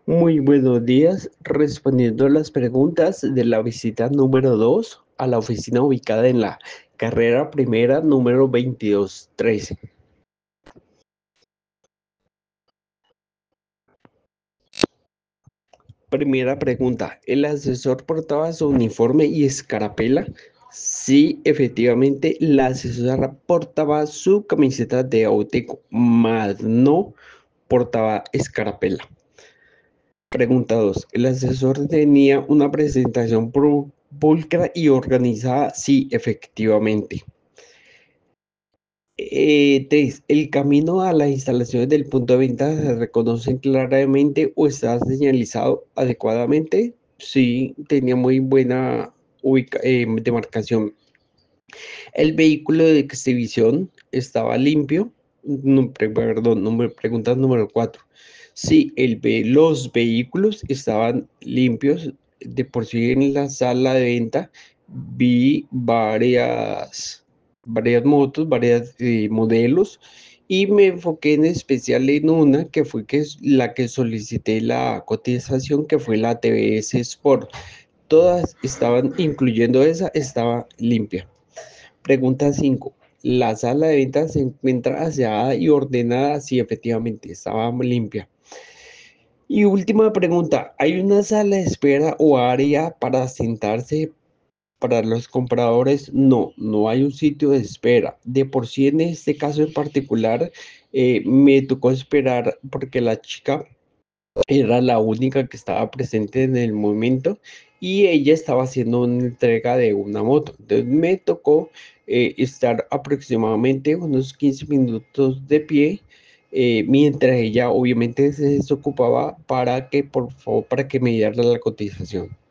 Muy buenos días. Respondiendo a las preguntas de la visita número 2 a la oficina ubicada en la carrera primera número 2213. Primera pregunta. ¿El asesor portaba su uniforme y escarapela? Sí, efectivamente, la asesora portaba su camiseta de Auteco, mas no portaba escarapela. Pregunta 2. ¿El asesor tenía una presentación pulcra y organizada? Sí, efectivamente. 3. ¿El camino a las instalaciones del punto de venta se reconocen claramente o está señalizado adecuadamente? Sí, tenía muy buena demarcación. ¿El vehículo de exhibición estaba limpio? No, perdón, pregunta número 4. Sí, los vehículos estaban limpios. De por sí en la sala de venta vi varias motos, varios modelos y me enfoqué en especial en una que fue la que solicité la cotización, que fue la TVS Sport. Todas estaban, incluyendo esa, estaba limpia. Pregunta 5. ¿La sala de ventas se encuentra aseada y ordenada? Sí, efectivamente, estaba limpia. Y última pregunta. ¿Hay una sala de espera o área para sentarse para los compradores? No, no hay un sitio de espera. De por sí, en este caso en particular, me tocó esperar porque la chica era la única que estaba presente en el momento y ella estaba haciendo una entrega de una moto. Entonces me tocó estar aproximadamente unos 15 minutos de pie, mientras ella obviamente se desocupaba para que, por favor, para que me diera la cotización.